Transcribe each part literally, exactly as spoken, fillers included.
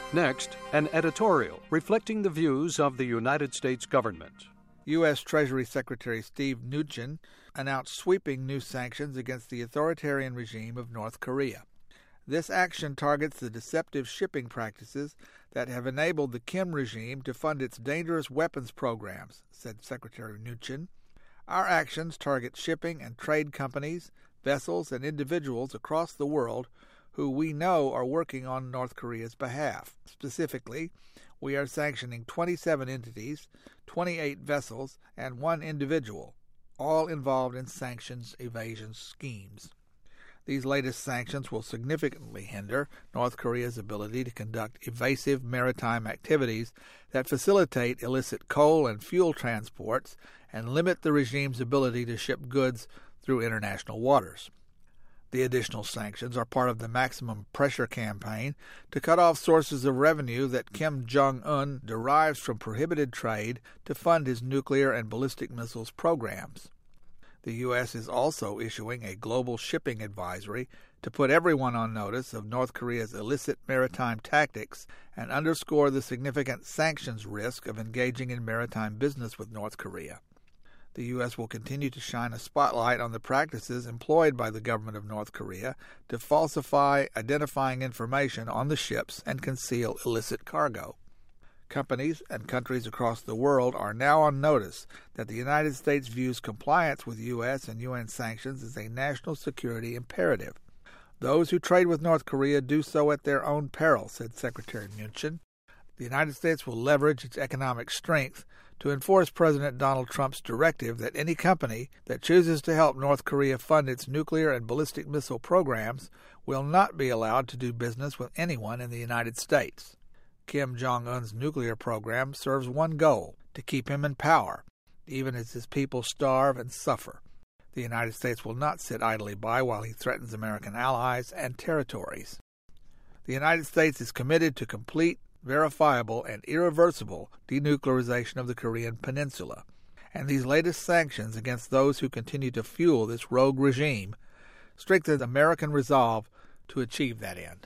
Next, an editorial reflecting the views of the United States government. U S Treasury Secretary Steve Mnuchin announced sweeping new sanctions against the authoritarian regime of North Korea. This action targets the deceptive shipping practices that have enabled the Kim regime to fund its dangerous weapons programs, said Secretary Mnuchin. Our actions target shipping and trade companies, vessels, and individuals across the world who we know are working on North Korea's behalf. Specifically, we are sanctioning twenty-seven entities, twenty-eight vessels, and one individual, all involved in sanctions evasion schemes. These latest sanctions will significantly hinder North Korea's ability to conduct evasive maritime activities that facilitate illicit coal and fuel transports and limit the regime's ability to ship goods through international waters. The additional sanctions are part of the maximum pressure campaign to cut off sources of revenue that Kim Jong-un derives from prohibited trade to fund his nuclear and ballistic missiles programs. The U S is also issuing a global shipping advisory to put everyone on notice of North Korea's illicit maritime tactics and underscore the significant sanctions risk of engaging in maritime business with North Korea. The U S will continue to shine a spotlight on the practices employed by the government of North Korea to falsify identifying information on the ships and conceal illicit cargo. Companies and countries across the world are now on notice that the United States views compliance with U S and U N sanctions as a national security imperative. Those who trade with North Korea do so at their own peril, said Secretary Mnuchin. The United States will leverage its economic strength to enforce President Donald Trump's directive that any company that chooses to help North Korea fund its nuclear and ballistic missile programs will not be allowed to do business with anyone in the United States. Kim Jong-un's nuclear program serves one goal, to keep him in power, even as his people starve and suffer. The United States will not sit idly by while he threatens American allies and territories. The United States is committed to complete, verifiable, and irreversible denuclearization of the Korean Peninsula, and these latest sanctions against those who continue to fuel this rogue regime strengthen American resolve to achieve that end.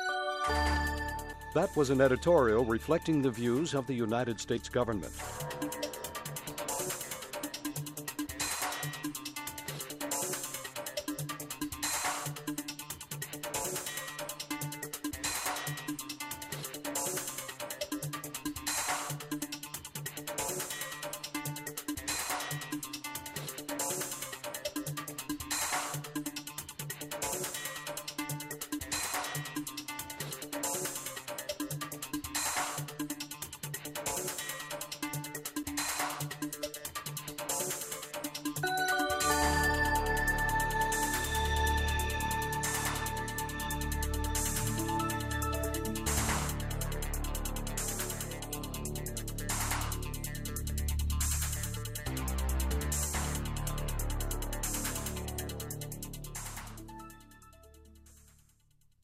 That was an editorial reflecting the views of the United States government.